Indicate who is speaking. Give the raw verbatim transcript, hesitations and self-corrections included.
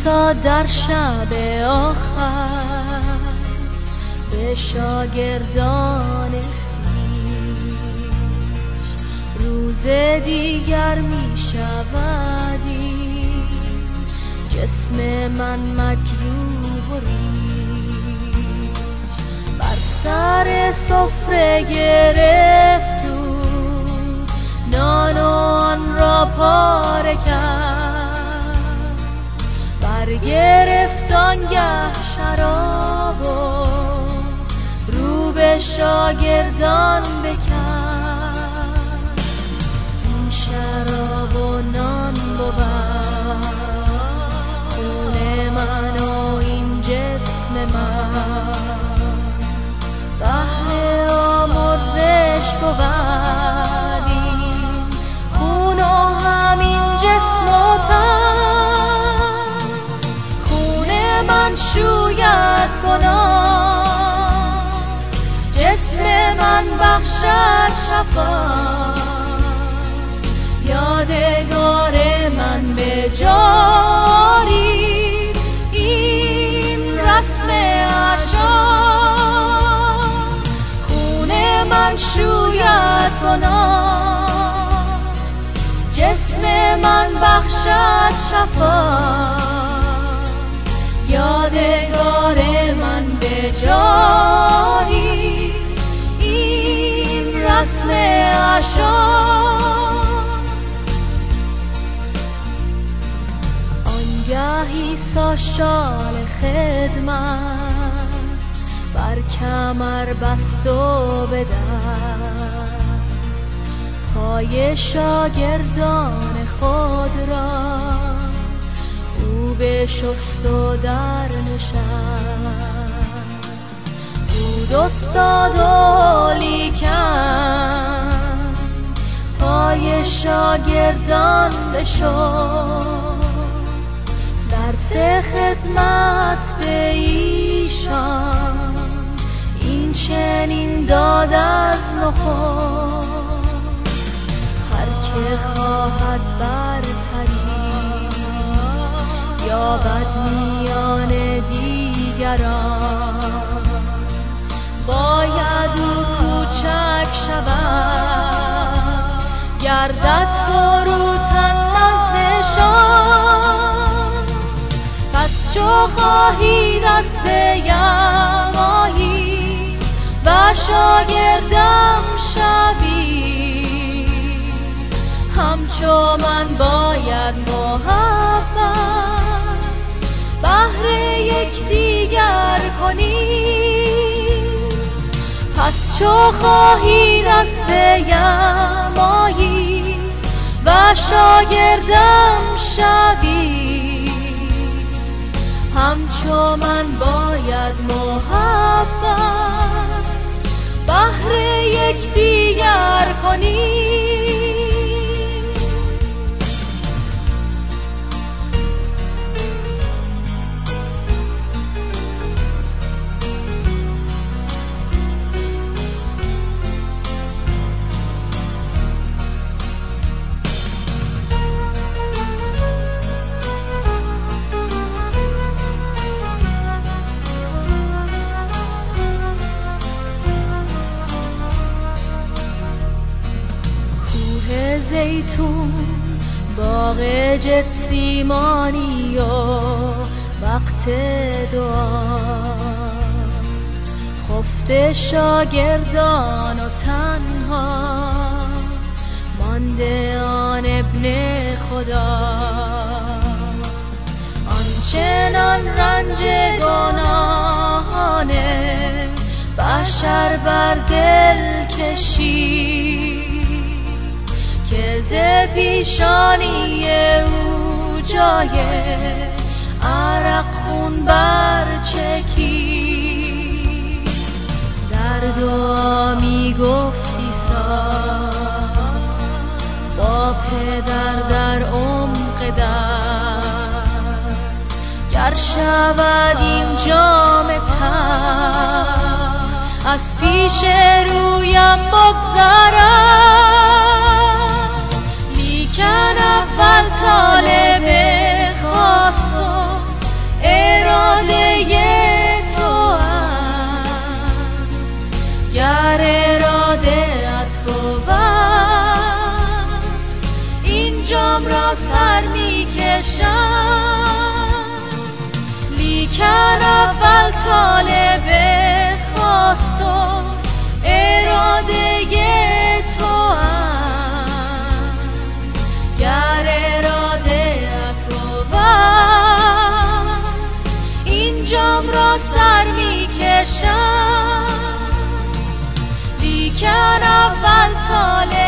Speaker 1: ایستاد در شب آخر به شاگردان خویش، روز دیگر می شود این جسم من مجروح و ریش، بر سر سفره گرفت و نان و آن را پاره کرد، برگرفت آنگه شراب و رو به شاگردان بکرد، این شراب و نان بود خون من و این جسم من، بهر آمرزش بود این خون و همین جسم و تن، خون من شوید گناه، جسم من بخشد شفا، یادگار من به جاری این رسم عشا، خون من شوید گناه، جسم من بخشد شفا، یادگار من به جاری این رسم عشا. آنگهی سا شال خدمت بر کمر بست و به دست، پای شاگردان خود را او بشست و در نشست، بود استاد و لیکن پای شاگردان بشست، درس خدمت به ایشان این چنین داد از نخست، هر که خواهد برتری یابد میان دیگران، باید او کوچک شود گردد فروتن نزدشان، پس چو خواهید از ویم آیید و شاگردم شوید، همچو من باید محبت بهر یکدیگر کنید، پس چو خواهید از ویم آیید و شاگردم شوید، همچو من باید محبت بهر یکدیگر کنید. زیتون باغ جتسیمانی و وقت دعا، خفته شاگردان و تنها مانده آن ابن خدا، آنچنان رنج گناهانه بشر بر دل کشید که ز پیشانی او جای عرق خون برچکید، در دعا می گفت عیسی با پدر در عمق در، گر شود این جام تلخ از پیش رویم بگذرد، لیکن اول طالب خواست و طالب خواست و اراده تو هم گر اراده تو بر این جام را سر می کشم لیکن اول طالب